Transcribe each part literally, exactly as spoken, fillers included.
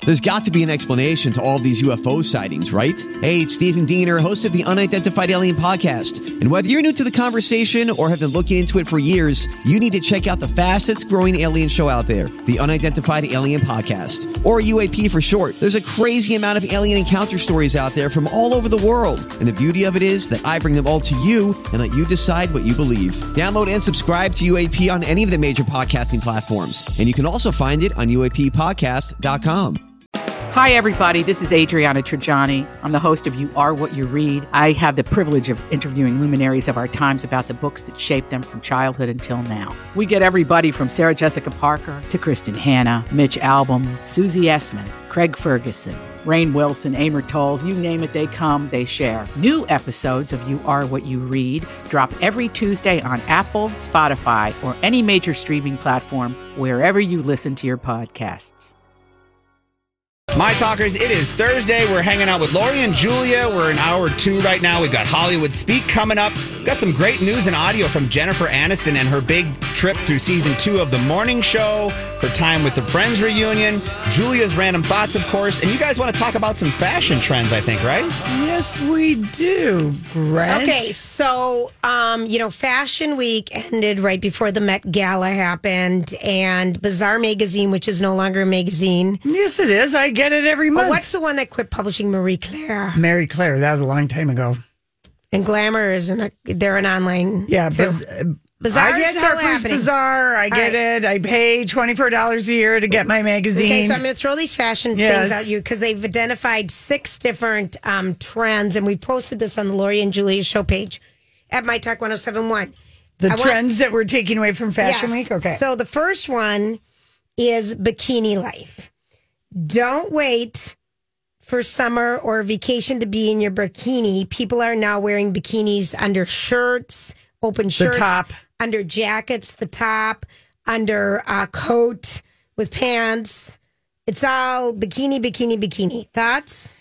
There's got to be an explanation to all of these U F O sightings, right? Hey, it's Stephen Diener, host of the Unidentified Alien Podcast. And whether you're new to the conversation or have been looking into it for years, you need to check out the fastest growing alien show out there, the Unidentified Alien Podcast, or U A P for short. There's a crazy amount of alien encounter stories out there from all over the world. And the beauty of it is that I bring them all to you and let you decide what you believe. Download and subscribe to U A P on any of the major podcasting platforms. And you can also find it on U A P podcast dot com. Hi, everybody. This is Adriana Trajani. I'm the host of You Are What You Read. I have the privilege of interviewing luminaries of our times about the books that shaped them from childhood until now. We get everybody from Sarah Jessica Parker to Kristen Hanna, Mitch Albom, Susie Essman, Craig Ferguson, Rainn Wilson, Amor Tolls, you name it, they come, they share. New episodes of You Are What You Read drop every Tuesday on Apple, Spotify, or any major streaming platform wherever you listen to your podcasts. My Talkers, it is Thursday. We're hanging out with Lori and Julia. We're in hour two right now. We've got Hollywood Speak coming up. We've got some great news and audio from Jennifer Aniston and her big trip through season two of The Morning Show, her time with the Friends reunion, Julia's random thoughts, of course. And you guys want to talk about some fashion trends, I think, right? Yes, we do, Brent. Okay, so, um, you know, Fashion Week ended right before the Met Gala happened, and Bazaar Magazine, which is no longer a magazine. Yes, it is. I get it every month. Oh, what's the one that quit publishing? Marie Claire. Mary Claire. That was a long time ago. And Glamour is an, they're an online. Yeah, too. Baz- Bazaar I is get still Harper's happening. Bazaar. I get right. it. I pay twenty-four dollars a year to get my magazine. Okay, so I'm going to throw these fashion Yes. things at you because they've identified six different um, trends, and we posted this on the Lori and Julia show page at My Talk one oh seven one. The I trends want, that we're taking away from Fashion yes. Week? Okay. So the first one is bikini life. Don't wait for summer or vacation to be in your bikini. People are now wearing bikinis under shirts, open shirts, the top. under jackets, the top, under a coat with pants. It's all bikini, bikini, bikini. Thoughts?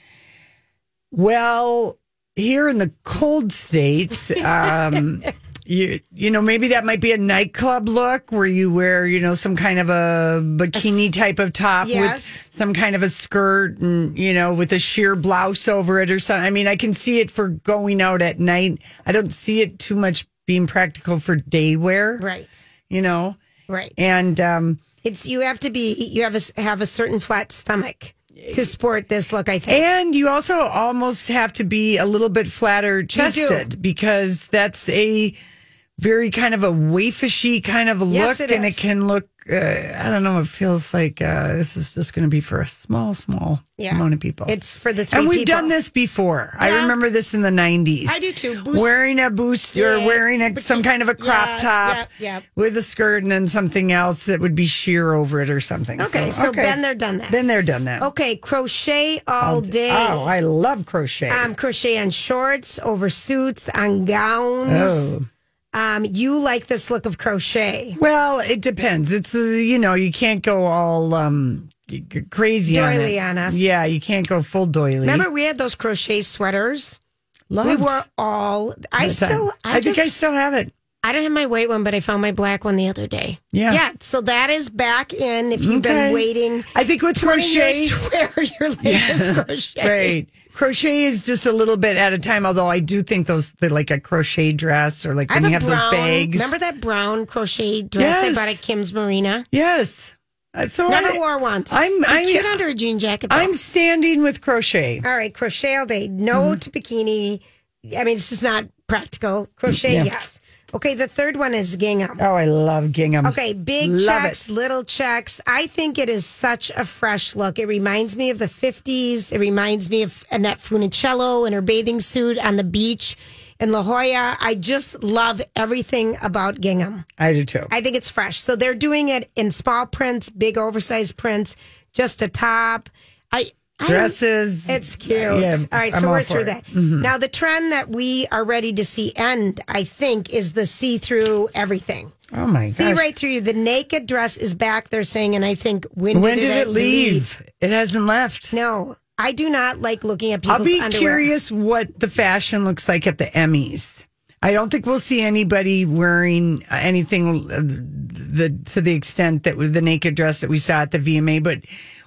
Well, here in the cold states, um, you you know, maybe that might be a nightclub look where you wear, you know, some kind of a bikini type of top Yes. with some kind of a skirt and, you know, with a sheer blouse over it or something. I mean, I can see it for going out at night. I don't see it too much being practical for day wear. Right. You know? Right. And um, It's you have to be you have a have a certain flat stomach to sport this look, I think. And you also almost have to be a little bit flatter chested because that's a very kind of a waifishy kind of a Yes, look, it and is. it can look. Uh, I don't know. It feels like uh, this is just going to be for a small, small Yeah. amount of people. It's for the three and we've people. done this before. I Yeah. remember this in the nineties. I do too. Boost- wearing a boost or Yeah. wearing a, But some you- kind of a crop yeah, top yeah, yeah. with a skirt and then something else that would be sheer over it or something. Okay, so been there, done that. Been there, done that. Okay, crochet all day. Oh, I love crochet. Um, crochet on shorts, over suits, on gowns. oh. Um, you like this look of crochet. Well, it depends. It's, uh, you know, you can't go all um, crazy Doily on, on it. us. Yeah, you can't go full doily. Remember, we had those crochet sweaters. Loved We were all. I that still. time. I, I think just, I still have it. I don't have my white one, but I found my black one the other day. Yeah. Yeah. So that is back in. If you've Okay. been waiting, I think with twenty crochet, years to wear your latest crochet. right. Crochet is just a little bit at a time, although I do think those, the, like a crochet dress or like I when have you a have brown, those bags. Remember that brown crochet dress Yes. I bought at Kim's Marina? Yes. Uh, So Never I, wore once. I'm, Be I'm, cute under a jean jacket. Though. I'm standing with crochet. All right, crochet all day. No Mm-hmm. to bikini. I mean, it's just not practical. Crochet, Yeah. yes. Okay, the third one is gingham. Oh, I love gingham. Okay, big Love checks, it. little checks. I think it is such a fresh look. It reminds me of the fifties. It reminds me of Annette Funicello in her bathing suit on the beach in La Jolla. I just love everything about gingham. I do too. I think it's fresh. So they're doing it in small prints, big oversized prints, just a top. I I- Dresses. It's cute. Yeah, all right, I'm so all we're for through it. that. Mhm. Now, the trend that we are ready to see end, I think, is the see-through everything. Oh my See gosh. right through you. The naked dress is back, they're saying, and I think, when, When did, did it leave? It hasn't left. No, I do not like looking at people's I'll be underwear. curious what the fashion looks like at the Emmys. I don't think we'll see anybody wearing anything uh, the, to the extent that was the naked dress that we saw at the V M A, but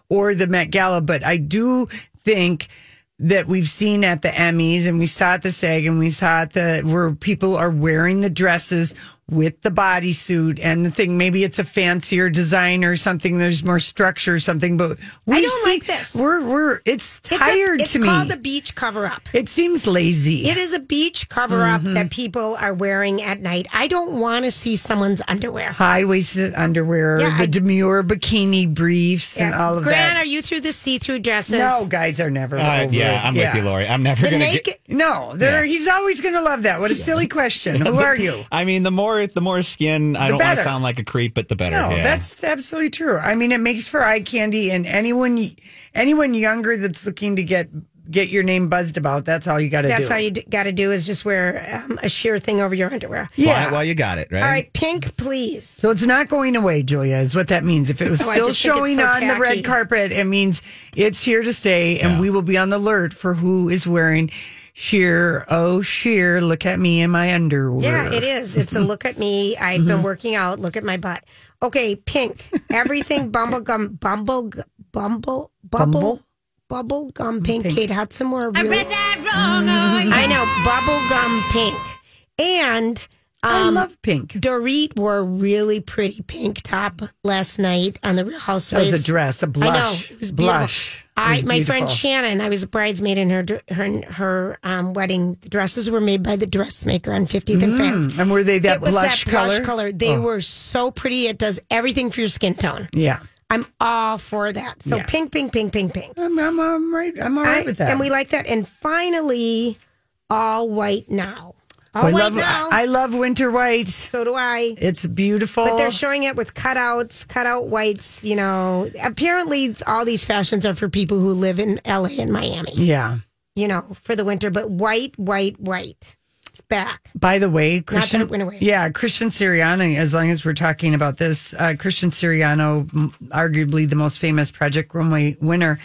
or the Met Gala, but I do think that we've seen at the Emmys and we saw at the SAG and we saw at the where people are wearing the dresses with the bodysuit and the thing. Maybe it's a fancier design or something. There's more structure or something, but we I don't see, like this. We're we're it's tired it's a, to me. It's called a beach cover up. It seems lazy. It is a beach cover up mm-hmm. that people are wearing at night. I don't want to see someone's underwear. High waisted underwear, yeah, the I, demure bikini briefs, yeah. and all of Grant, that. Grant, are you through the see through dresses? No, guys are never. Uh, over yeah, it. I'm yeah. with you, Lori. I'm never the going to naked- get. No, yeah. he's always going to love that. What a silly question. Who are you? I mean, the more the more skin. I the don't better. want to sound like a creep, but the better. No, yeah. that's absolutely true. I mean, it makes for eye candy, and anyone anyone younger that's looking to get get your name buzzed about, that's all you got to do. That's all you d- got to do is just wear um, a sheer thing over your underwear. Yeah, well, well, you got it right. All right, pink, please. So it's not going away, Julia, is what that means. If it was oh, still showing so on tacky. the red carpet, it means it's here to stay, and yeah. we will be on the alert for who is wearing sheer. Oh, sheer! Look at me in my underwear. Yeah, it is. It's a look at me. I've been working out. Look at my butt. Okay, pink. Everything bubblegum, bumble, bumble, bubble, bubble gum pink. pink. Kate Hudson wore. Really, I read that wrong. Oh, yeah. I know, bubblegum pink, and. Um, I love pink. Dorit wore a really pretty pink top last night on the Real Housewives. That was a dress, a blush. I know, it was blush. I, it was my beautiful. friend Shannon, I was a bridesmaid in her her her um, wedding. The dresses were made by the dressmaker on fiftieth and France. Mm, and were they that it was blush that color? Blush color. They oh. were so pretty. It does everything for your skin tone. Yeah. I'm all for that. So yeah. pink, pink, pink, pink, pink. I'm, I'm, I'm right. I'm all right I, with that. And we like that. And finally, all white now. All I white love, now. I love winter white. So do I. It's beautiful. But they're showing it with cutouts, cutout whites. You know, apparently all these fashions are for people who live in L A and Miami. Yeah. You know, for the winter. But white, white, white. It's back. By the way, Christian, Not that it went away. Yeah, Christian Siriano, as long as we're talking about this, uh, Christian Siriano, arguably the most famous Project Runway winner,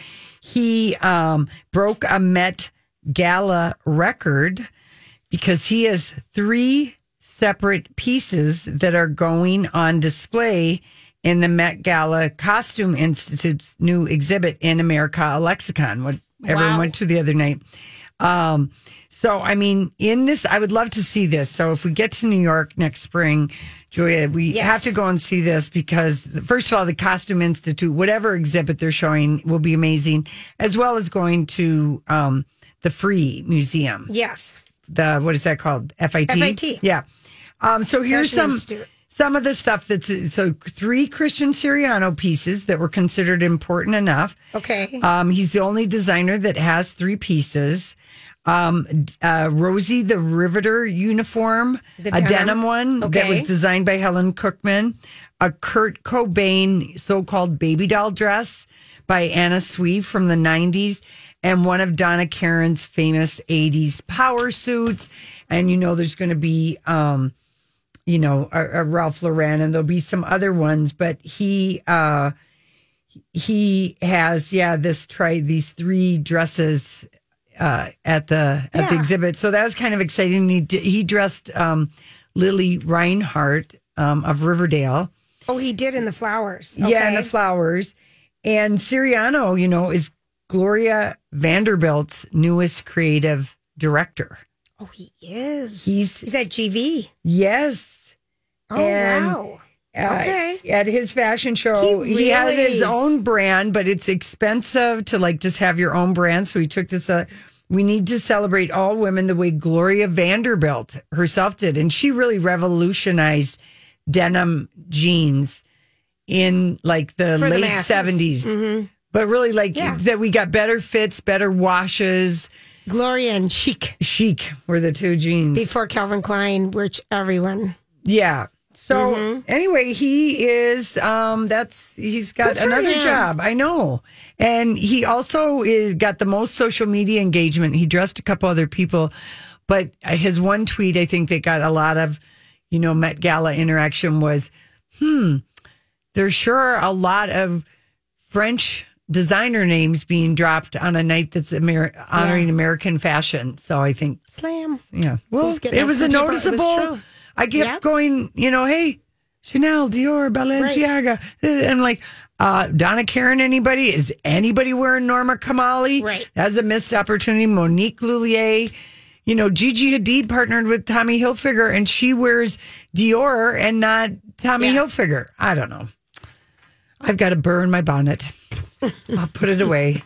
he um, broke a Met Gala record because he has three separate pieces that are going on display in the Met Gala Costume Institute's new exhibit in America, a Lexicon, what everyone Wow. went to the other night. Um, so, I mean, in this, I would love to see this. So if we get to New York next spring, Julia, we Yes. have to go and see this because, first of all, the Costume Institute, whatever exhibit they're showing will be amazing, as well as going to um, the Free Museum. Yes. The, what is that called? F I T? F I T. Yeah. Um, so here's Fashion some Institute. some of the stuff that's, so three Christian Siriano pieces that were considered important enough. Okay. Um, he's the only designer that has three pieces. Um, uh, Rosie the Riveter uniform, The a denim? denim one that Okay. was designed by Helen Cookman. A Kurt Cobain so-called baby doll dress by Anna Sui from the nineties. And one of Donna Karan's famous eighties power suits. And, you know, there's going to be, um, you know, a, a Ralph Lauren, and there'll be some other ones. But he uh, he has, yeah, this try these three dresses uh, at the at the Yeah. exhibit. So that was kind of exciting. He d- he dressed um, Lily Reinhart um, of Riverdale. Oh, he did in the flowers. Yeah, and Okay. the flowers. And Siriano, you know, is Gloria Vanderbilt's newest creative director. Oh, he is. He's- He's at G V. Yes. Oh, And, wow. Uh, Okay. At his fashion show, He he, has really- his own brand, but it's expensive to like just have your own brand. So he took this. Uh, we need to celebrate all women the way Gloria Vanderbilt herself did, and she really revolutionized denim jeans in like the For the late masses. seventies. Mhm. But really, like Yeah. that, we got better fits, better washes. Gloria and Chic Chic were the two jeans. before Calvin Klein, which everyone. Yeah. So Mm-hmm. anyway, he is um that's he's got Good for another him. job. I know. And he also is got the most social media engagement. He dressed a couple other people, but his one tweet I think that got a lot of, you know, Met Gala interaction was, hmm, there's sure a lot of French designer names being dropped on a night that's Amer- honoring American fashion. So I think Slam. yeah. Well, Who's getting it up was for a people? It was noticeable. true. I kept Yeah. going, you know, hey, Chanel, Dior, Balenciaga. And like, Uh, Donna Karen, anybody? Is anybody wearing Norma Kamali? Right. That's a missed opportunity. Monique Lhuillier. You know, Gigi Hadid partnered with Tommy Hilfiger, and she wears Dior and not Tommy Yeah. Hilfiger. I don't know. I've got a burr in my bonnet. I'll put it away.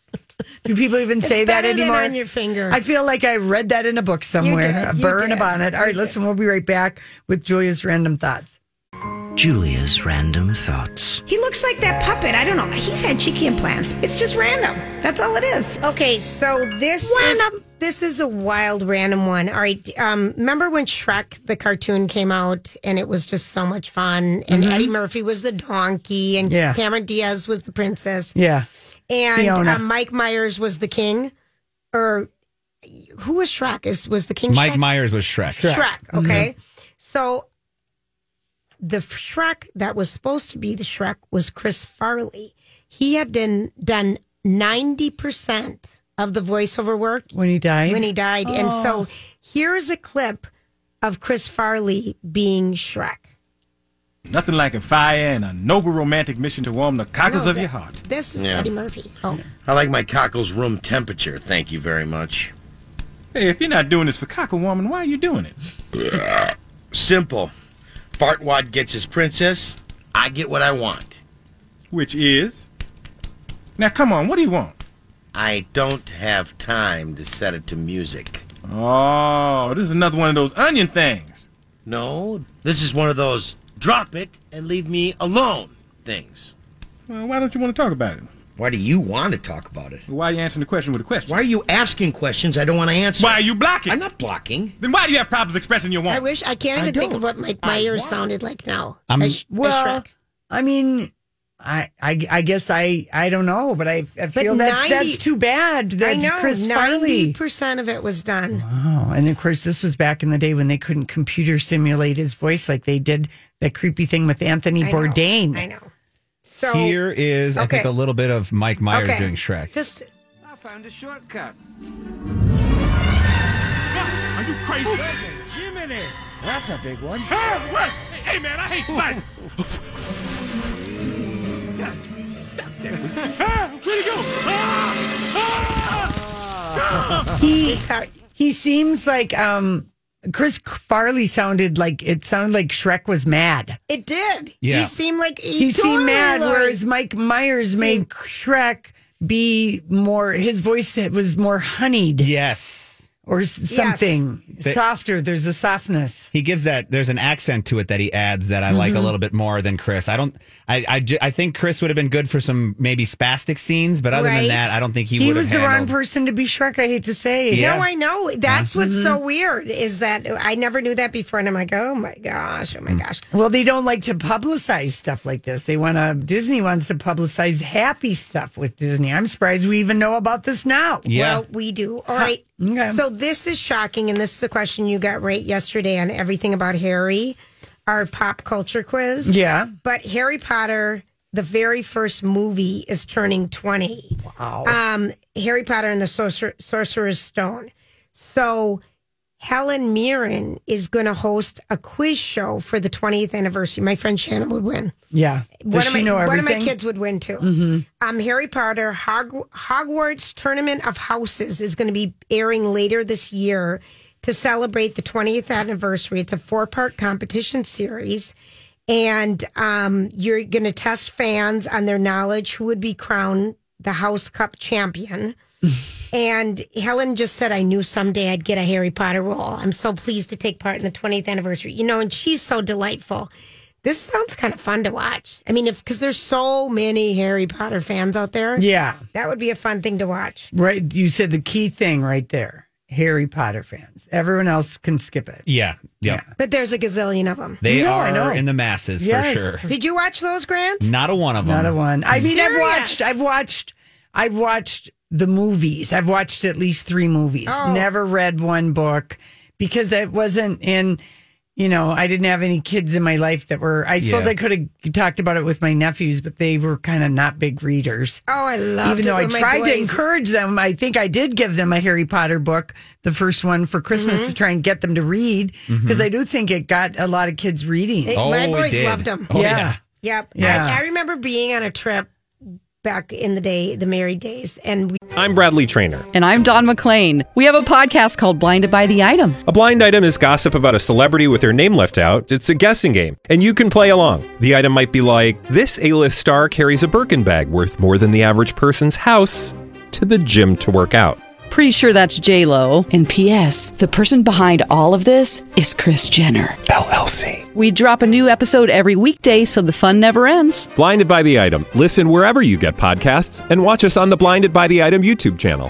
Do people even say It's that better than anymore? on your finger. I feel like I read that in a book somewhere. did, A you burr and a did. bonnet. All right, You listen, we'll be right back with Julia's Random Thoughts. Julia's Random Thoughts. He looks like that puppet. I don't know. He's had cheeky implants. It's just random. That's all it is. Okay, so this is this is a wild random one. All right, um, remember when Shrek the cartoon came out and it was just so much fun, and Eddie Murphy was the donkey, and Yeah. Cameron Diaz was the princess, Yeah. and Fiona. uh, Mike Myers was the king, or who was Shrek? Is was the king? Mike Shrek? Myers was Shrek. Shrek. Okay, so the Shrek that was supposed to be the Shrek was Chris Farley. He had done done ninety percent of the voiceover work When he died? when he died. And so here's a clip of Chris Farley being Shrek. Nothing like a fire and a noble romantic mission to warm the cockles No, of that- your heart. This is Yeah. Eddie Murphy. Oh, I like my cockles room temperature. Thank you very much. Hey, if you're not doing this for cockle warming, why are you doing it? Simple. Fartwad gets his princess. I get what I want. Which is? Now, come on, what do you want? I don't have time to set it to music. Oh, this is another one of those onion things. No, this is one of those drop it and leave me alone things. Well, why don't you want to talk about it? Why do you want to talk about it? Why are you answering the question with a question? Why are you asking questions I don't want to answer? Why are you blocking? I'm not blocking. Then why do you have problems expressing your wants? I wish I can't I even think don't. of what Mike I Myers want- sounded like now. I'm- as, as Well, Shrek. I mean, I, I, I guess I, I don't know, but I, I feel that's ninety that's too bad. That I know Chris ninety Farley. percent of it was done. Oh, and of course, this was back in the day when they couldn't computer simulate his voice like they did that creepy thing with Anthony I know, Bourdain. I know. So Here is, I think, Okay. a little bit of Mike Myers okay, doing Shrek. Just I found a shortcut. Are you crazy? Jiminy! That's a big one. Ah, what? Hey, man, I hate spiders. Stop that. Ah, where'd he go? Ah, ah, He sorry. he seems like um Chris Farley sounded like it sounded like Shrek was mad. It did. Yeah. He seemed like he, He seemed totally mad, like- whereas Mike Myers made Shrek be more. His voice was more honeyed Yes. or s- something They- softer. There's a softness. He gives that, there's an accent to it that he adds that I like a little bit more than Chris. I don't, I, I, ju- I think Chris would have been good for some maybe spastic scenes, but other Right. than that, I don't think he, He would have was the wrong handled. person to be Shrek. I hate to say. Yeah. No, I know. That's what's Mm-hmm. so weird is that I never knew that before. And I'm like, oh my gosh, oh Mm. my gosh. Well, they don't like to publicize stuff like this. They want to. Disney wants to publicize happy stuff with Disney. I'm surprised we even know about this now. Yeah. Well, we do. All right. Okay. So this is shocking. And this is a question you got right yesterday on everything about Harry, our pop culture quiz. Yeah. But Harry Potter, the very first movie, is turning twenty. Wow. Um, Harry Potter and the Sorcer- Sorcerer's Stone. So Helen Mirren is going to host a quiz show for the twentieth anniversary. My friend Shannon would win. Yeah. Does One she of, my, know one of everything? my kids would win too. Um, Harry Potter Hog- Hogwarts Tournament of Houses is going to be airing later this year to celebrate the twentieth anniversary. It's a four part competition series. And um, you're going to test fans on their knowledge who would be crowned the House Cup champion. And Helen just said, I knew someday I'd get a Harry Potter role. I'm so pleased to take part in the twentieth anniversary. You know, and she's so delightful. This sounds kind of fun to watch. I mean, if because there's so many Harry Potter fans out there. Yeah. That would be a fun thing to watch. Right. You said the key thing right there. Harry Potter fans. Everyone else can skip it. Yeah. Yep. But there's a gazillion of them. They No, I know. are in the masses Yes. for sure. Did you watch those, Grant? Not a one of them. Not a one. I mean, I've Serious? watched, I've watched, I've watched the movies. I've watched at least three movies. Oh. Never read one book because it wasn't in, you know, I didn't have any kids in my life that were, I suppose Yeah. I could have talked about it with my nephews, but they were kind of not big readers. Oh, I loved Even though it I with my tried to boys. encourage them, I think I did give them a Harry Potter book, the first one for Christmas Mm-hmm. to try and get them to read because I do think it got a lot of kids reading. It- Oh, my it boys did. loved them. Oh, Yeah. yeah. Yep. Yeah. I, I remember being on a trip back in the day, the married days, and we. I'm Bradley Trainer. And I'm Don McClain. We have a podcast called Blinded by the Item. A blind item is gossip about a celebrity with their name left out. It's a guessing game, and you can play along. The item might be like, this A-list star carries a Birkin bag worth more than the average person's house to the gym to work out. Pretty sure that's J-Lo. And P S the person behind all of this is Kris Jenner, L L C. We drop a new episode every weekday so the fun never ends. Blinded by the Item. Listen wherever you get podcasts and watch us on the Blinded by the Item YouTube channel.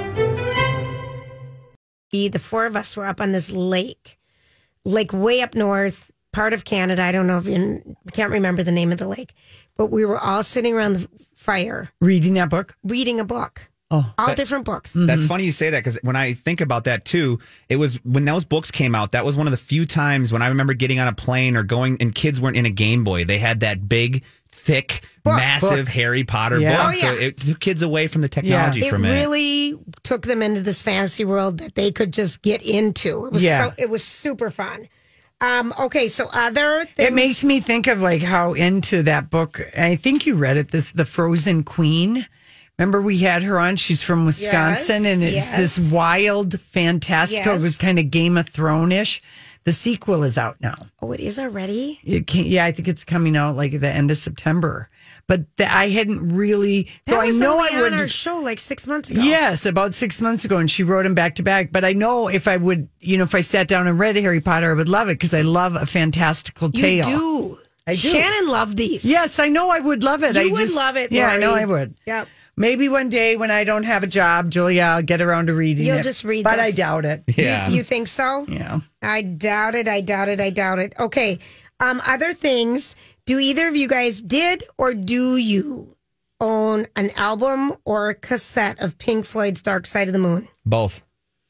The four of us were up on this lake, like way up north, part of Canada. I don't know if you can't remember the name of the lake, but we were all sitting around the fire. Reading that book? Reading a book. Oh, all that, different books. That's mm-hmm. funny you say that because when I think about that too, it was when those books came out. That was one of the few times when I remember getting on a plane or going, and kids weren't in a Game Boy. They had that big, thick, book, massive book. Harry Potter yeah. book. Oh, yeah. So it took kids away from the technology yeah. for a a minute. It really took them into this fantasy world that they could just get into. It was Yeah. so, it was super fun. Um, okay, so other things. It makes me think of like how into that book. I think you read it. This The Frozen Queen. Remember we had her on? She's from Wisconsin, Yes, and it's yes. this wild, fantastical. Yes. It was kind of Game of Thrones-ish. The sequel is out now. Oh, it is already? It can, yeah, I think it's coming out like at the end of September. But the, I hadn't really. That so was I know only I would. on our show like six months ago. Yes, about six months ago, and she wrote them back to back. But I know if I would, you know, if I sat down and read Harry Potter, I would love it because I love a fantastical You tale. do. I do. Shannon loved these. Yes, I know I would love it. You I would just, love it, Yeah, I know Lori. I would. Yep. Maybe one day when I don't have a job, Julia, I'll get around to reading You'll it. just read But this. I doubt it. Yeah. You, you think so? Yeah. I doubt it. I doubt it. I doubt it. Okay. Um, other things. Do either of you guys did or do you own an album or a cassette of Pink Floyd's Dark Side of the Moon? Both.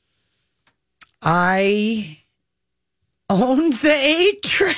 I owned the eight track.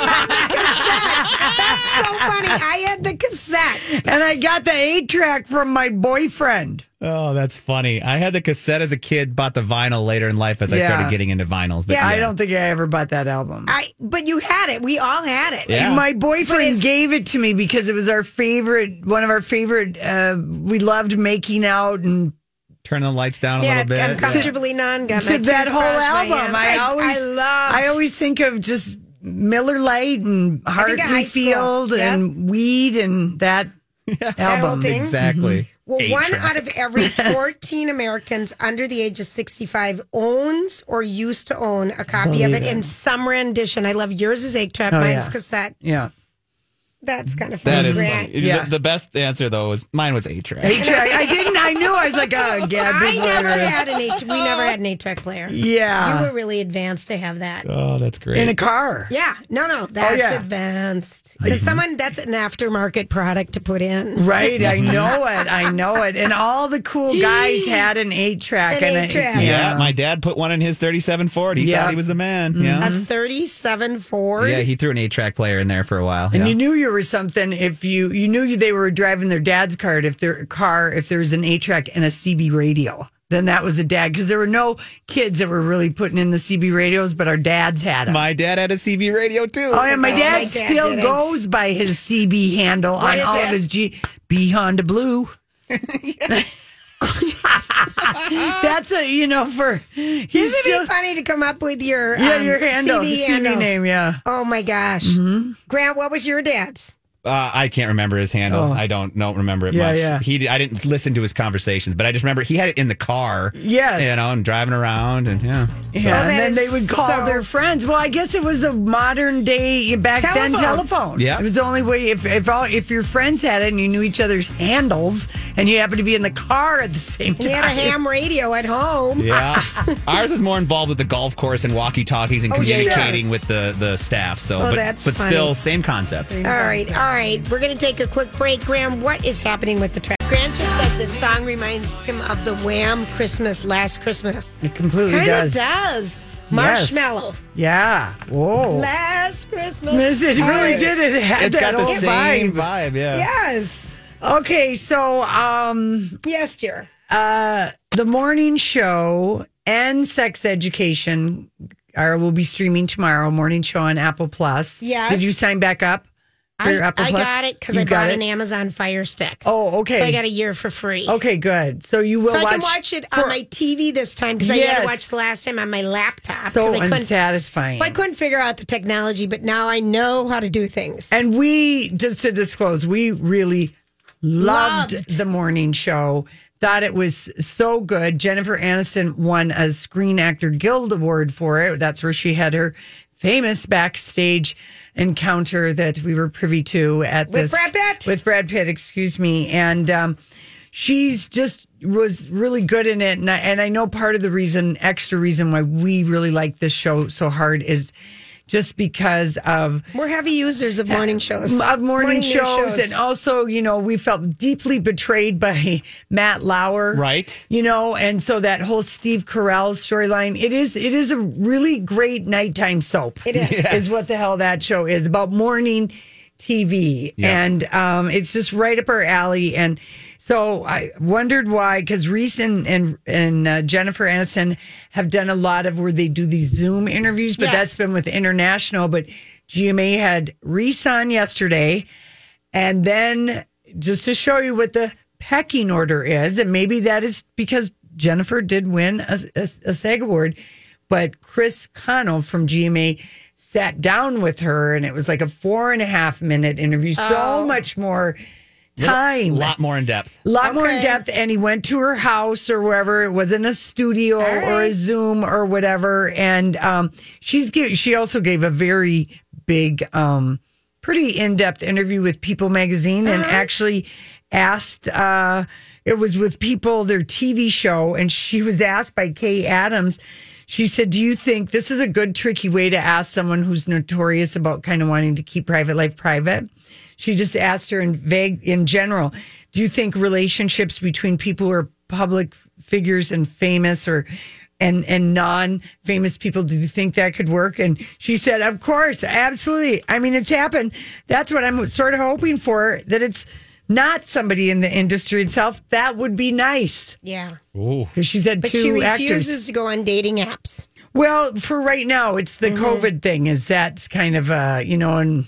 That's so funny. I had the cassette. And I got the eight track from my boyfriend. Oh, that's funny. I had the cassette as a kid, bought the vinyl later in life as I Yeah. started getting into vinyls. But Yeah. I don't think I ever bought that album. I but you had it. We all had it. Yeah. My But boyfriend it's- gave it to me because it was our favorite, one of our favorite. Uh, we loved making out and turn the lights down a Yeah, little bit. I'm comfortably none. Got my to that whole toothbrush, my album. hand. I, always, I loved. I always think of just Miller Lite and I think of high school. Hartleyfield and Weed and that That whole album. thing? Exactly. Well, Eight one track. out of every fourteen Americans under the age of sixty-five owns or used to own a copy Believe of it, it. in some rendition. I love yours is eight track, Oh, mine's yeah. cassette. Yeah. That's kind of funny. That is Grant. funny. Yeah. The, the best answer, though, was mine was eight track. Eight track. I didn't. I knew. I was like, oh, yeah. I big never letter. had an eight. We never had an eight track player. Yeah. You were really advanced to have that. Oh, that's great. In a car. Yeah, no, no, that's yeah. advanced. Because someone that's an aftermarket product to put in. Right. I know it. I know it. And all the cool guys had an eight track. An and a- eight-track. yeah, my dad put one in his thirty-seven Ford. He Yeah. thought he was the man. Yeah. A thirty-seven Ford. Yeah, he threw an eight track player in there for a while. And yeah. you knew you were something if you you knew they were driving their dad's car if their car if there was an eight track and a C B radio. Then that was a dad because there were no kids that were really putting in the C B radios, but our dads had them. My dad had a C B radio too. Oh, and my Oh, dad my dad still didn't. goes by his C B handle What on is all it? of his G B Honda Blue. That's a you know for he's This would still be funny to come up with your yeah um, your handle C B the C B handles. name yeah. Oh my gosh, Grant, what was your dad's? Uh, I can't remember his handle. Oh. I don't don't remember it Yeah, much. yeah. He I didn't listen to his conversations, but I just remember he had it in the car. Yes. You know, and driving around and yeah. Yeah, Oh, and that then is they would call so- their friends. Well, I guess it was the modern day back then Telephone. telephone. Yeah. It was the only way if if all if your friends had it and you knew each other's handles and you happened to be in the car at the same time. He had a ham radio at home. Yeah. Ours was more involved with the golf course and walkie talkies and Oh, yeah. communicating with the, the staff. So Oh, but that's but funny. still same concept. All right, all right. We're going to take a quick break. Graham, what is happening with the track? Grant just said this song reminds him of the Wham! Christmas, Last Christmas. It completely Kind of does. does. Marshmallow. Yeah. Whoa. Last Christmas. Miss, it All really right. did. It had It's that got the whole same vibe. vibe, yeah. Yes. Okay, so um Yes, dear. uh the morning show and Sex Education are will be streaming tomorrow. Morning show on Apple Plus. Yes. Did you sign back up? For I, your Apple I Plus? got it because You I got bought it? an Amazon Fire Stick. Oh, okay. So I got a year for free. Okay, good. So you will so I watch. can watch it for- on my T V this time because I had Yes. to watch the last time on my laptop. So 'cause I couldn't- unsatisfying. Well, I couldn't figure out the technology, but now I know how to do things. And we, just to disclose, we really loved, Loved. the morning show. Thought it was so good. Jennifer Aniston won a Screen Actor Guild Award for it. That's where she had her famous backstage encounter that we were privy to at With this Brad Pitt? with Brad Pitt, excuse me. And um, she's just was really good in it. And I, and I know part of the reason, extra reason why we really like this show so hard is just because of We're heavy users of morning shows. of morning, Morning news shows. shows. And also, you know, we felt deeply betrayed by Matt Lauer. Right. You know, and so that whole Steve Carell storyline, it is it is a really great nighttime soap. It is. Yes. Is what the hell that show is about, morning T V. Yeah. And um, it's just right up our alley. And so I wondered why, because Reese and and, and uh, Jennifer Aniston have done a lot of where they do these Zoom interviews, but Yes. that's been with International. But G M A had Reese on yesterday. And then just to show you what the pecking order is, and maybe that is because Jennifer did win a, a, a SAG award, but Chris Connell from G M A sat down with her, and it was like a four and a half minute interview. So Oh. much more time. A lot more in depth. A lot more in Okay. depth, and he went to her house or wherever. It wasn't a studio or a right. Zoom or whatever. And um, she's give, she also gave a very big, um, pretty in depth interview with People Magazine, and actually asked. Uh, it was with People, their T V show, and she was asked by Kay Adams. She said, "Do you think this is a good, tricky way to ask someone who's notorious about kind of wanting to keep private life private?" She just asked her in vague, in general, do you think relationships between people who are public figures and famous or and and non-famous people, do you think that could work? And she said, of course, absolutely. I mean, it's happened. That's what I'm sort of hoping for, that it's not somebody in the industry itself. That would be nice. Yeah. Ooh. Because she said But two she refuses actors. to go on dating apps. Well, for right now, it's the Mm-hmm. COVID thing. Is that's kind of uh, you know, and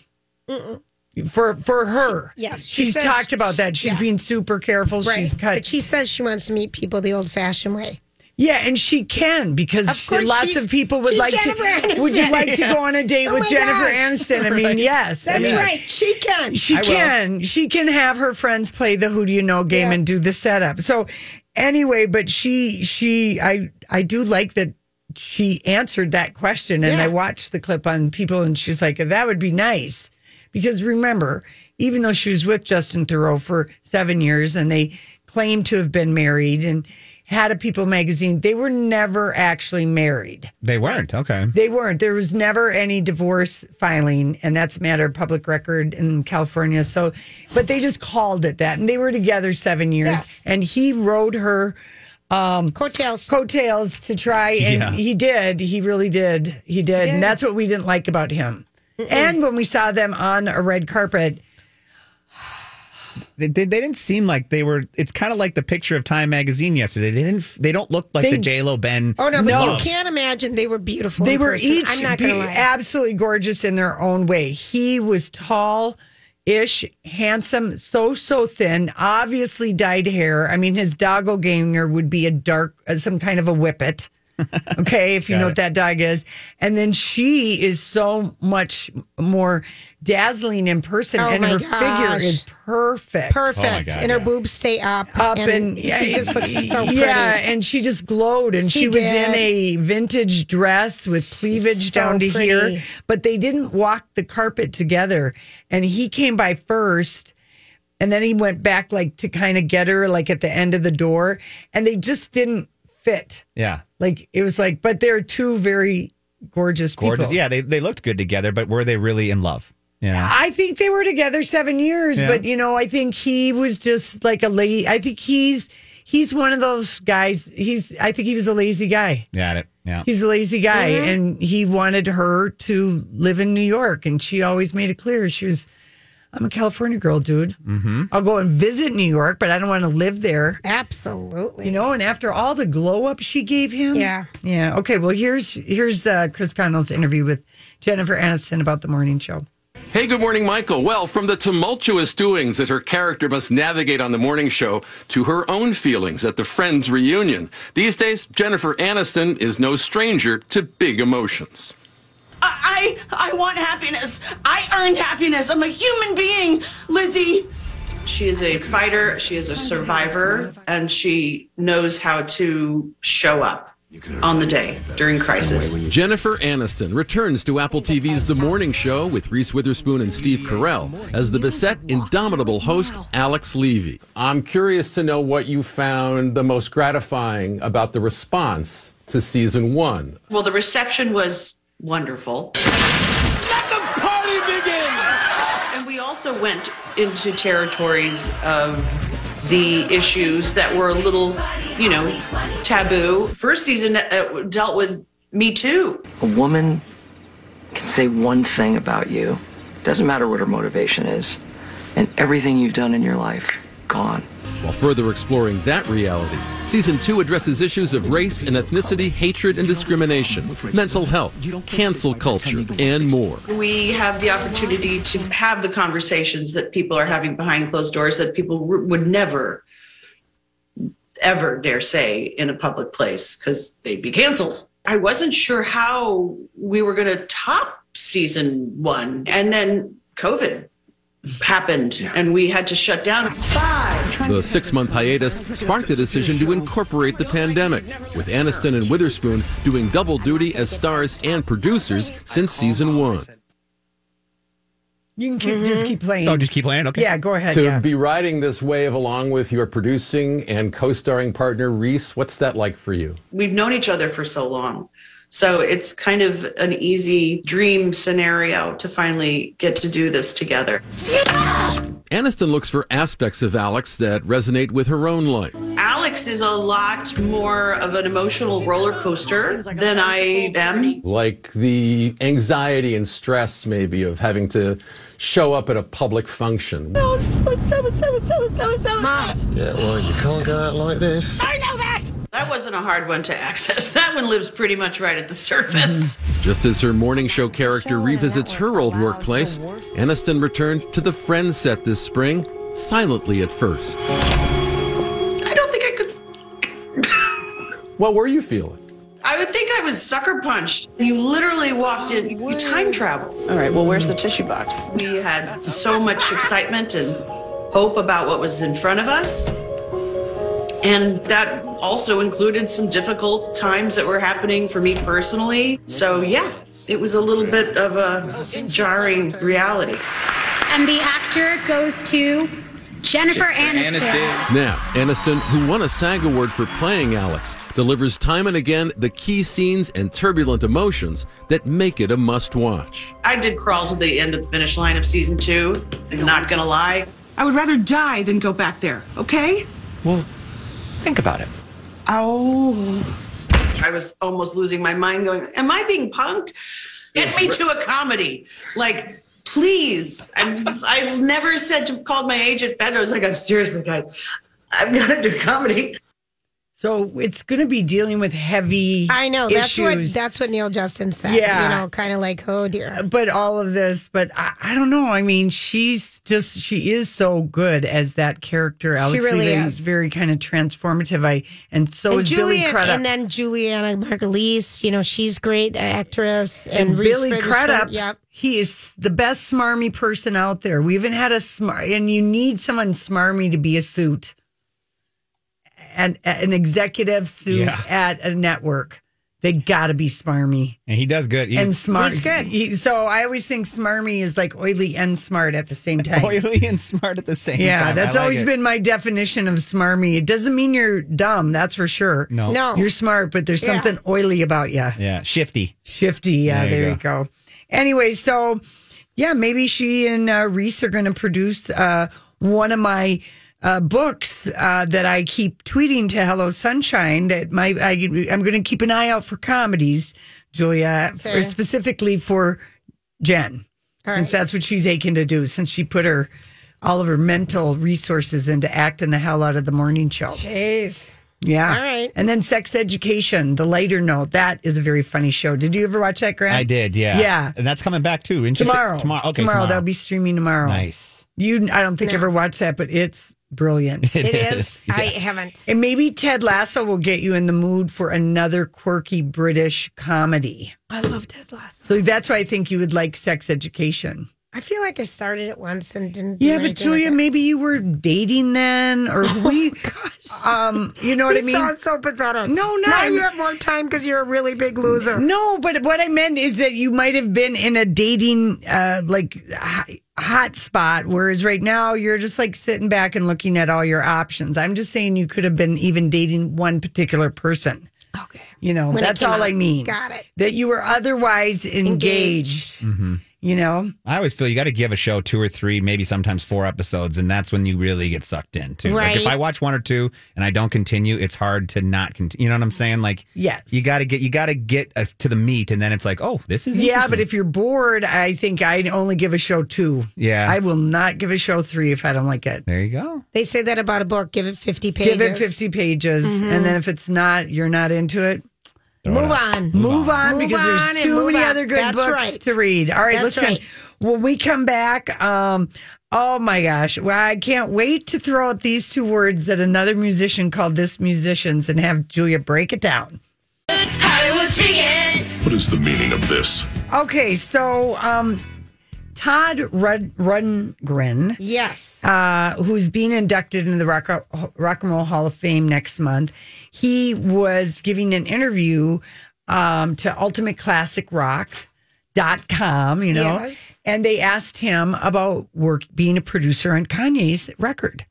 for for her, Yes, she she's says- talked about that. She's yeah. being super careful. Right. She's cut. But she says she wants to meet people the old fashioned way. Yeah, and she can, because Of course, lots she's- of people would she's like Jennifer to. Aniston. Would you like to go on a date Oh with my Jennifer gosh. Aniston? I mean, Right. yes, I That's mean, right. She can. She I will. can. She can have her friends play the who do you know game Yeah. and do the setup. So anyway, but she she I I do like that she answered that question, and Yeah. I watched the clip on People, and she's like, that would be nice, because remember, even though she was with Justin Theroux for seven years and they claimed to have been married and had a People magazine, they were never actually married. They weren't. Okay. They weren't. There was never any divorce filing, and that's a matter of public record in California. So, but they just called it that, and they were together seven years. Yes. And he rode her um, Coattails. coattails to try, and Yeah. he did. He really did. He did, did. and that's what we didn't like about him. And when we saw them on a red carpet, They, they, they didn't seem like they were. It's kind of like the picture of Time magazine yesterday. They didn't. They don't look like They- the J Lo Ben. Oh, no, but love. you can't imagine they were beautiful. they in were person. each I'm not going to be- lie. absolutely gorgeous in their own way. He was tall ish, handsome, so, so thin, obviously dyed hair. I mean, his doppelganger would be a dark, uh, some kind of a whippet. Okay, if you Got know it. what that dog is. And then she is so much more dazzling in person, Oh, and my her gosh. figure is perfect. Perfect. Oh, my God, and her yeah. boobs stay up. Up and, and yeah, he just looks so pretty. Yeah, and she just glowed, and she, She was in did. a vintage dress with cleavage So down to pretty. here. But they didn't walk the carpet together, and he came by first, and then he went back like to kind of get her like at the end of the door, and they just didn't fit. Yeah. Like it was like, but they're two very gorgeous, Gorgeous. people. Yeah. They they looked good together, but were they really in love? You know? I think they were together seven years, Yeah. but you know, I think he was just like a lady. I think he's he's one of those guys. He's I think he was a lazy guy. Got it. Yeah. He's a lazy guy, Mm-hmm. and he wanted her to live in New York, and she always made it clear she was. I'm a California girl, dude. Mm-hmm. I'll go and visit New York, but I don't want to live there. Absolutely. You know, and after all the glow up she gave him, Yeah. yeah. Okay, well here's here's uh, Chris Connell's interview with Jennifer Aniston about the morning show. Hey, good morning, Michael. Well, from the tumultuous doings that her character must navigate on the morning show to her own feelings at the Friends reunion, these days, Jennifer Aniston is no stranger to big emotions. I, I want happiness. I earned happiness. I'm a human being, Lizzie. She is a fighter. She is a survivor, and she knows how to show up on the day during crisis. Jennifer Aniston returns to Apple T V's The Morning Show with Reese Witherspoon and Steve Carell as the beset, indomitable host Alex Levy. I'm curious to know what you found the most gratifying about the response to season one. Well, the reception was wonderful. Let the party begin! And we also went into territories of the issues that were a little, you know, taboo. First season uh, dealt with Me Too. A woman can say one thing about you, doesn't matter what her motivation is, and everything you've done in your life, gone. While further exploring that reality, season two addresses issues of race and ethnicity, hatred and discrimination, mental health, cancel culture, and more. We have the opportunity to have the conversations that people are having behind closed doors that people r- would never, ever dare say in a public place because they'd be canceled. I wasn't sure how we were going to top season one. And then COVID happened and we had to shut down. The six-month hiatus sparked the decision to incorporate the pandemic, with Aniston and Witherspoon doing double duty as stars and producers since season one. You can keep, mm-hmm. just keep playing. Oh, just keep playing? Okay. Yeah, go ahead. To yeah. be riding this wave along with your producing and co-starring partner, Reese, what's that like for you? We've known each other for so long. So it's kind of an easy dream scenario to finally get to do this together. Aniston looks for aspects of Alex that resonate with her own life. Alex is a lot more of an emotional roller coaster than I am. Like the anxiety and stress, maybe, of having to show up at a public function. No, seven, seven, seven, seven, seven, seven. Mom. Yeah, well, you can't go out like this. I know that. That wasn't a hard one to access. That one lives pretty much right at the surface. Just as her morning show character revisits her old workplace, Aniston returned to the Friends set this spring, silently at first. I don't think I could. What were you feeling? I would think I was sucker punched. You literally walked in, you time traveled. All right, well, where's the tissue box? We had so much excitement and hope about what was in front of us. And that also included some difficult times that were happening for me personally. So, yeah, it was a little bit of a jarring reality. And the actor goes to Jennifer Aniston. Aniston. Now, Aniston, who won a SAG Award for playing Alex, delivers time and again the key scenes and turbulent emotions that make it a must-watch. I did crawl to the end of the finish line of season two. I'm not going to lie. I would rather die than go back there, okay? Well, think about it. Oh. I was almost losing my mind going, am I being punked? Get me to a comedy. Like, please. I've, I've never said to call my agent, Ben. I was like, I'm seriously, guys, I've got to do comedy. So it's going to be dealing with heavy I know. That's issues. what that's what Neil Justin said. Yeah. You know, kind of like, oh, dear. But all of this, but I, I don't know. I mean, she's just, she is so good as that character. Alex She really Levy is. very kind of transformative. I And so and is Julian, Billy Crudup. And then Juliana Margulies, you know, she's great actress. And, And Reese Billy Witherspoon, Crudup, yep. he is the best smarmy person out there. We even had a smart, and you need someone smarmy to be a suit. And an executive suit Yeah. at a network. They got to be smarmy. And he does good. He's, and smart. He's good. He, so I always think smarmy is like oily and smart at the same time. Oily and smart at the same yeah, time. that's I like always it. been my definition of smarmy. It doesn't mean you're dumb, that's for sure. No. No. You're smart, but there's Yeah. something oily about you. Yeah, shifty. Shifty, yeah, There there, you you go. Anyway, so yeah, maybe she and uh, Reese are going to produce uh, one of my uh, books uh, that I keep tweeting to Hello Sunshine. That my I, I'm going to keep an eye out for comedies, Julia, for, Okay. specifically for Jen, All since right. that's what she's aching to do. Since she put her all of her mental resources into acting the hell out of the morning show. Jeez. Yeah. All right. And then Sex Education, the lighter note. That is a very funny show. Did you ever watch that, Grant? I did, yeah. Yeah. And that's coming back too. Didn't you say- Tomorrow. Tomorrow. Okay, tomorrow. tomorrow. That'll be streaming tomorrow. Nice. You, I don't think No. ever watched that, but it's brilliant. It is. I haven't. And maybe Ted Lasso will get you in the mood for another quirky British comedy. I love Ted Lasso. So that's why I think you would like Sex Education. I feel like I started it once and didn't. do Yeah, but anything Julia, with it. maybe you were dating then, or we, um, you know what I You mean? sound so pathetic. No, no. Now I'm- you have more time because you're a really big loser. No, but what I meant is that you might have been in a dating, uh, like h- hot spot, whereas right now you're just like sitting back and looking at all your options. I'm just saying you could have been even dating one particular person. Okay. You know, When it that's came all out. I mean. Got it. That you were otherwise engaged. Mm-hmm. You know, I always feel you got to give a show two or three, maybe sometimes four episodes, and that's when you really get sucked in too. Like if Right. I watch one or two and I don't continue, it's hard to not continue. You know what I'm saying? Like, yes, you got to get you got to get uh, to the meat, and then it's like, oh, this is yeah, but interesting. if you're bored, I think I'd only give a show two. Yeah. I will not give a show three if I don't like it. There you go. They say that about a book. Give it fifty pages. Give it fifty pages, Mhm. and then if it's not, you're not into it. Move on. Move on, Move because on there's and too move many on. other good That's books right. to read. All right, That's listen. right. When we come back, um, oh my gosh, well, I can't wait to throw out these two words that another musician called this musicians and have Julia break it down. Hollywood speaking. What is the meaning of this? Okay, so um, Todd Rud- Rundgren, yes, uh, who's being inducted into the Rock, Rock and Roll Hall of Fame next month, he was giving an interview um, to Ultimate Classic Rock. Dot com, you know, Yes. and they asked him about work being a producer on Kanye's record,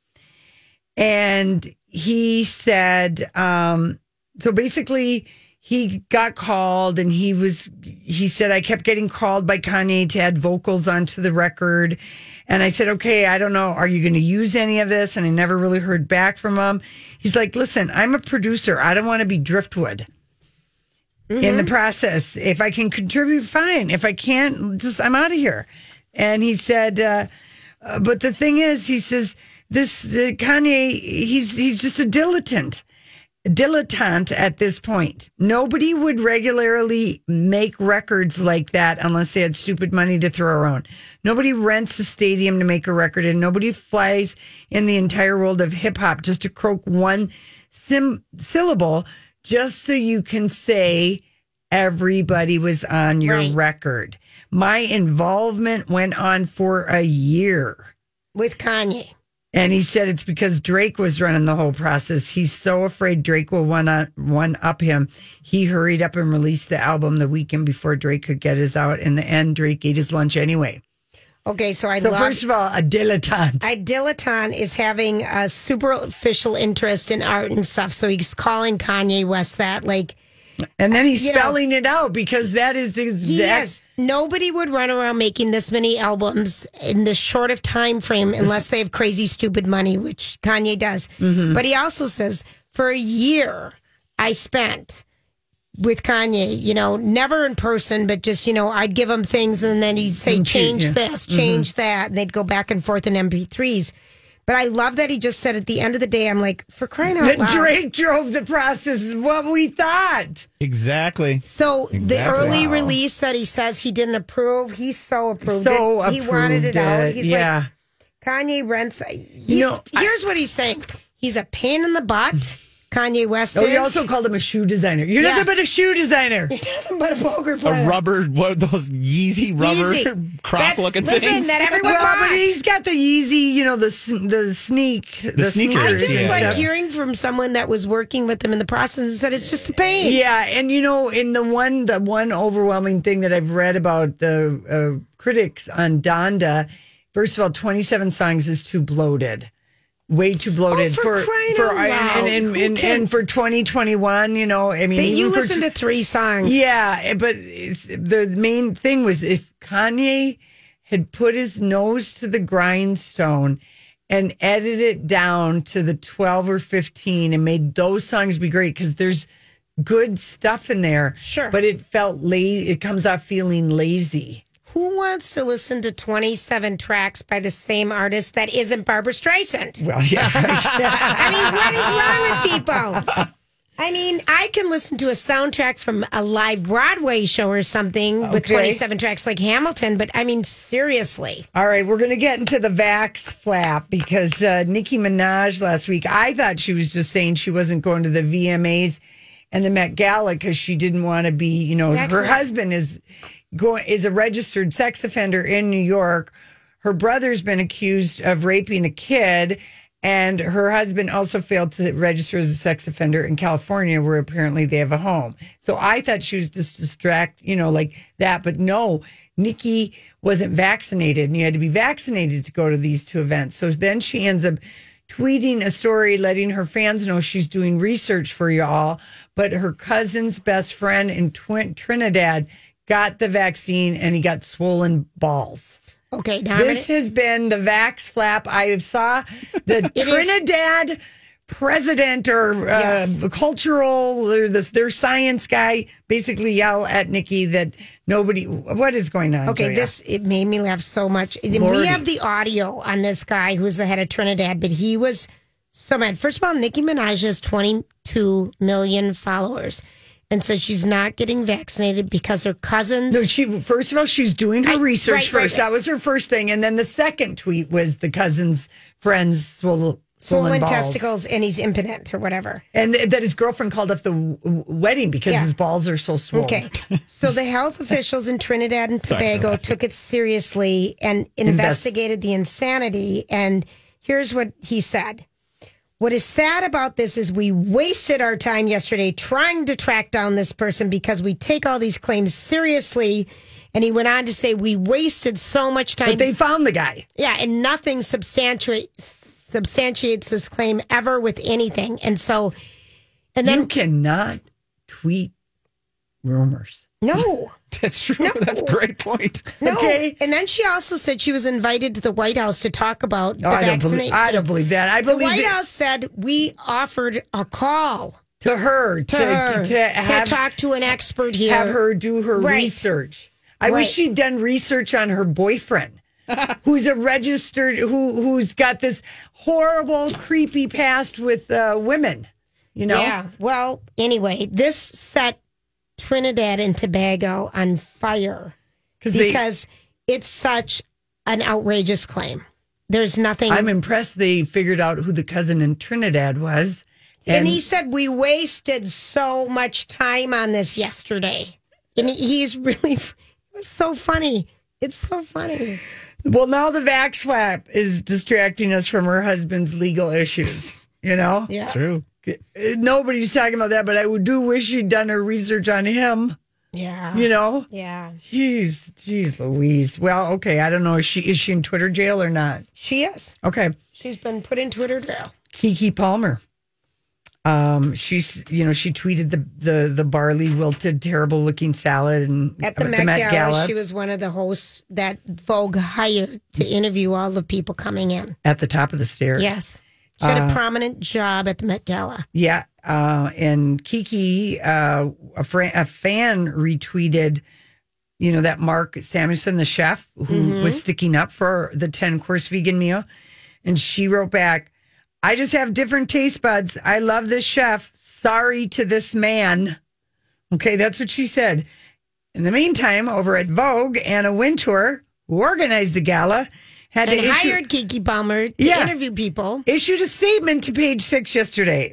and he said, um, so basically, he got called, and he was, he said, I kept getting called by Kanye to add vocals onto the record, and I said, okay, I don't know, are you going to use any of this? And I never really heard back from him. He's like, listen, I'm a producer, I don't want to be driftwood. In the process, if I can contribute, fine. If I can't, just I'm out of here. And he said, uh, uh, but the thing is, he says this uh, Kanye, he's he's just a dilettante, dilettante at this point. Nobody would regularly make records like that unless they had stupid money to throw around. Nobody rents a stadium to make a record, and nobody flies in the entire world of hip hop just to croak one sim- syllable. Just so you can say everybody was on your Right. record. My involvement went on for a year. with Kanye. And he said it's because Drake was running the whole process. He's so afraid Drake will one up, one up him. He hurried up and released the album the weekend before Drake could get his out. In the end, Drake ate his lunch anyway. Okay, so I So love. first of all, a dilettante. A dilettante is having a superficial interest in art and stuff. So he's calling Kanye West that, like, and then he's you know, spelling it out because that is exact. Yes, nobody would run around making this many albums in this short of time frame unless they have crazy, stupid money, which Kanye does. Mm-hmm. But he also says, for a year, I spent with Kanye, you know, never in person, but just, you know, I'd give him things and then he'd say, Mm, change yeah. this, Mhm. change that. And they'd go back and forth in M P threes. But I love that he just said at the end of the day, I'm like, for crying out That loud. Drake drove the process is what we thought. Exactly. So the Exactly. early Wow. release that he says he didn't approve, he so approved So it. He wanted approved it out. it, He's yeah. like, Kanye rents. He's, You know, I- here's what he's saying. He's a pain in the butt. Kanye West Oh, is. you also called him a shoe designer. You're Yeah. nothing but a shoe designer. You're nothing but a poker player. A rubber, what are those Yeezy rubber Yeezy. crop That- looking listen, things? that everyone Well, bought. but he's got the Yeezy, you know, the s- the sneak, the, sneakers, I sneakers just and like stuff. hearing from someone that was working with him in the process and said it's just a pain. Yeah, and you know, in the one, the one overwhelming thing that I've read about the uh, critics on Donda, first of all, twenty-seven songs is too bloated. Way too bloated Oh, for crying out and, loud. and, and, Who and, can- and for twenty twenty-one, you know, I mean, But you even for listen to three songs. yeah, but it's, the main thing was if Kanye had put his nose to the grindstone and edited it down to the twelve or fifteen and made those songs be great because there's good stuff in there. Sure. But it felt lazy. It comes off feeling lazy. who wants to listen to twenty-seven tracks by the same artist that isn't Barbara Streisand? Well, yeah. I mean, what is wrong with people? I mean, I can listen to a soundtrack from a live Broadway show or something with Okay. twenty-seven tracks like Hamilton, but I mean, seriously. All right, we're going to get into the Vax flap because uh, Nicki Minaj last week, I thought she was just saying she wasn't going to the V M As and the Met Gala because she didn't want to be, you know, Excellent. her husband is going is a registered sex offender in New York. Her brother's been accused of raping a kid. And her husband also failed to register as a sex offender in California, where apparently they have a home. So I thought she was just distract, you know, like that. But no, Nikki wasn't vaccinated, and you had to be vaccinated to go to these two events. So then she ends up tweeting a story, letting her fans know she's doing research for y'all. But her cousin's best friend in Twin- Trinidad got the vaccine, and he got swollen balls. Okay, now This has been the Vax flap. I saw the Trinidad president or uh, Yes. cultural, or this, their science guy basically yell at Nikki that nobody, what is going on? Okay, Joya? this, it made me laugh so much. Lordy. We have the audio on this guy who's the head of Trinidad, but he was so mad. First of all, Nicki Minaj has twenty-two million followers. And so she's not getting vaccinated because her cousins. No, she first of all, she's doing her I- research right, right, first. right. That was her first thing. And then the second tweet was the cousin's friend's swollen, swollen Swollen balls. testicles, and he's impotent or whatever. And th- that his girlfriend called off the w- w- wedding because Yeah. his balls are so swollen. Okay. So the health officials in Trinidad and Tobago took it seriously and investigated the insanity. And here's what he said. What is sad about this is we wasted our time yesterday trying to track down this person because we take all these claims seriously. And he went on to say we wasted so much time. But they found the guy. Yeah, and nothing substantiates substantiates this claim ever with anything. And so, and then you cannot tweet rumors. No. That's true. That's a great point. No. Okay. And then she also said she was invited to the White House to talk about the Oh, I don't believe- vaccination. I don't believe that. I the believe White that- House said we offered a call To her, to, to, her to have, talk to an expert here. have her do her Right. research. I Right. wish she'd done research on her boyfriend, who's a registered, who who's got this horrible, creepy past with uh, women. You know, Yeah. Well, anyway, this set Trinidad and Tobago on fire they- because it's such an outrageous claim. There's nothing. I'm impressed they figured out who the cousin in Trinidad was. And, he said, we wasted so much time on this yesterday. And he- he's really, it was so funny. It's so funny. Well, now the Vax flap is distracting us from her husband's legal issues. You know? Yeah. True. Nobody's talking about that, but I do wish she'd done her research on him. Yeah. You know? Yeah. Jeez, jeez, Louise. Well, okay. I don't know. Is she is she in Twitter jail or not? She is. Okay. She's been put in Twitter jail. Kiki Palmer. Um, she's you know she tweeted the the the barley wilted, terrible looking salad and At the, Met, Gala, she was one of the hosts that Vogue hired to interview all the people coming in. at the top of the stairs. Yes. She had a Uh, prominent job at the Met Gala. Yeah, uh, and Kiki, uh, a, fr- a fan retweeted, you know, that Mark Samuelson, the chef, who Mhm. was sticking up for the ten course vegan meal, and she wrote back, "I just have different taste buds. I love this chef. Sorry to this man." Okay, that's what she said. In the meantime, over at Vogue, Anna Wintour, who organized the gala, had And to issue, hired Kiki Palmer to Yeah. interview people. issued a statement to Page Six yesterday.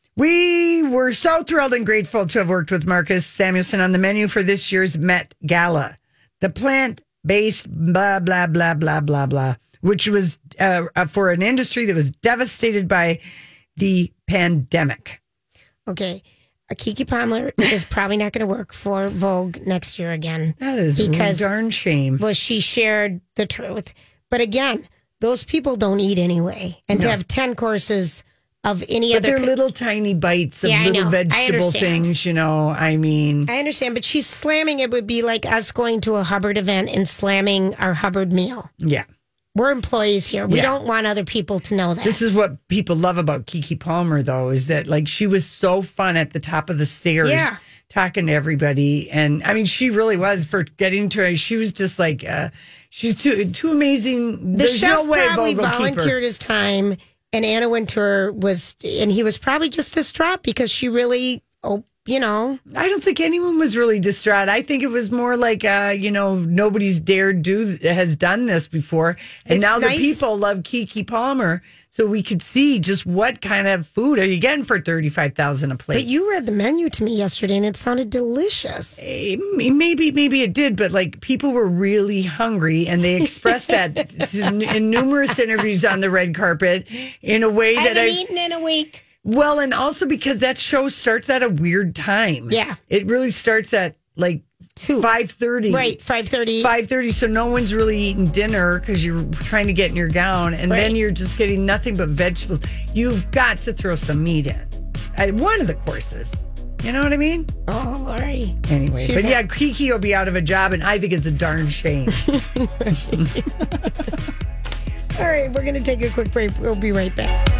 We were so thrilled and grateful to have worked with Marcus Samuelson on the menu for this year's Met Gala. The plant-based blah, blah, blah, blah, blah, blah, which was uh, uh, for an industry that was devastated by the pandemic. Okay. Uh, Kiki Palmer is probably not going to work for Vogue next year again. That is a darn shame. Well, she shared the truth. But again, those people don't eat anyway. And to No. have ten courses of any But other. they're co- little tiny bites of Yeah, I little know. I vegetable understand. things, you know, I mean. I understand, but she's slamming it would be like us going to a Hubbard event and slamming our Hubbard meal. Yeah. We're employees here. We Yeah. don't want other people to know that. This is what people love about Kiki Palmer, though, is that like she was so fun at the top of the stairs Yeah. talking to everybody. And I mean, she really was for getting to her. She was just like, uh, she's too too amazing. The There's chef no way probably Vogue will keep her. volunteered his time, and Anna Wintour was, and he was probably just distraught because she really, oh, you know. I don't think anyone was really distraught. I think it was more like, uh, you know, nobody's dared do has done this before, and It's now nice. the people love Keke Palmer. So we could see just what kind of food are you getting for thirty-five thousand dollars a plate. But you read the menu to me yesterday, and it sounded delicious. Eh, Maybe, maybe it did, but like people were really hungry, and they expressed that in numerous interviews on the red carpet in a way I that haven't I eaten in a week. Well, and also because that show starts at a weird time. Yeah, it really starts at like five thirty. Right, five thirty. Five thirty. So no one's really eating dinner because you're trying to get in your gown, and Right. then you're just getting nothing but vegetables. You've got to throw some meat in at one of the courses. You know what I mean? Oh, Lori. Anyway, She's but yeah, Keke will be out of a job, and I think it's a darn shame. All right, we're going to take a quick break. We'll be right back.